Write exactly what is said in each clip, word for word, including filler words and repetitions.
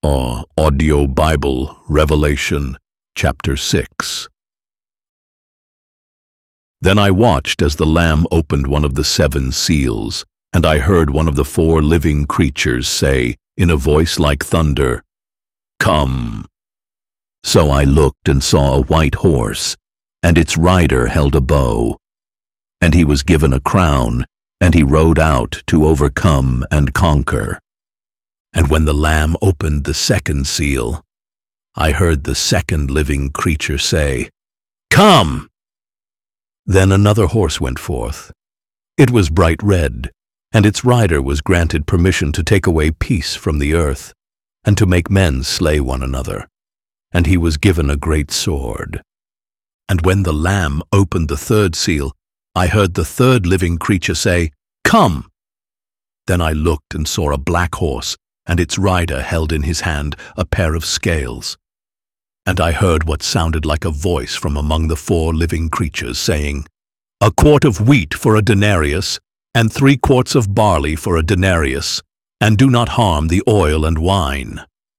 or Audio Bible, Revelation, chapter six. Then I watched as the Lamb opened one of the seven seals, and I heard one of the four living creatures say, in a voice like thunder, "Come." So I looked and saw a white horse, and its rider held a bow. And he was given a crown, and he rode out to overcome and conquer. And when the Lamb opened the second seal, I heard the second living creature say, "Come!" Then another horse went forth. It was bright red, and its rider was granted permission to take away peace from the earth, and to make men slay one another. And he was given a great sword. And when the Lamb opened the third seal, I heard the third living creature say, "Come!" Then I looked and saw a black horse, and its rider held in his hand a pair of scales. And I heard what sounded like a voice from among the four living creatures, saying, "A quart of wheat for a denarius, and three quarts of barley for a denarius, and do not harm the oil and wine."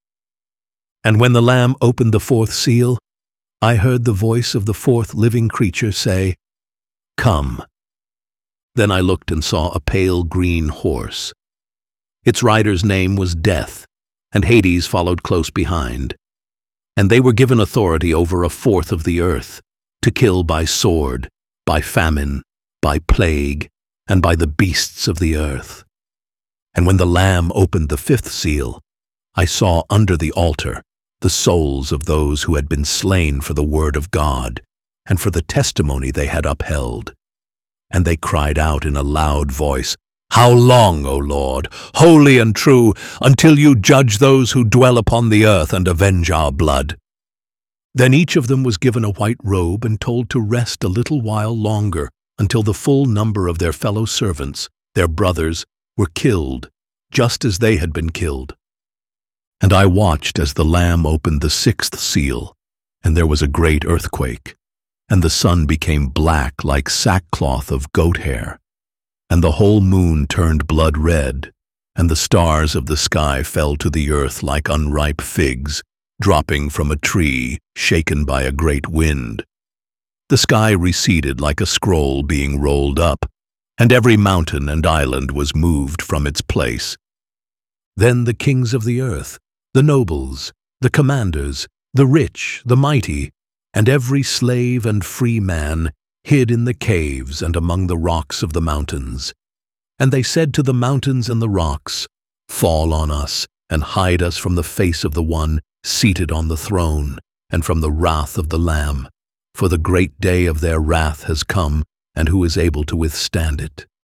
And when the Lamb opened the fourth seal, I heard the voice of the fourth living creature say, "Come." Then I looked and saw a pale green horse. Its rider's name was Death, and Hades followed close behind. And they were given authority over a fourth of the earth, to kill by sword, by famine, by plague, and by the beasts of the earth. And when the Lamb opened the fifth seal, I saw under the altar the souls of those who had been slain for the word of God, and for the testimony they had upheld. And they cried out in a loud voice, "How long, O Lord, holy and true, until you judge those who dwell upon the earth and avenge our blood?" Then each of them was given a white robe and told to rest a little while longer, until the full number of their fellow servants, their brothers, were killed, just as they had been killed. And I watched as the Lamb opened the sixth seal, and there was a great earthquake, and the sun became black like sackcloth of goat hair, and the whole moon turned blood red, and the stars of the sky fell to the earth like unripe figs, dropping from a tree shaken by a great wind. The sky receded like a scroll being rolled up, and every mountain and island was moved from its place. Then the kings of the earth, the nobles, the commanders, the rich, the mighty, and every slave and free man hid in the caves and among the rocks of the mountains. And they said to the mountains and the rocks, "Fall on us, and hide us from the face of the one seated on the throne, and from the wrath of the Lamb. For the great day of their wrath has come, and who is able to withstand it?"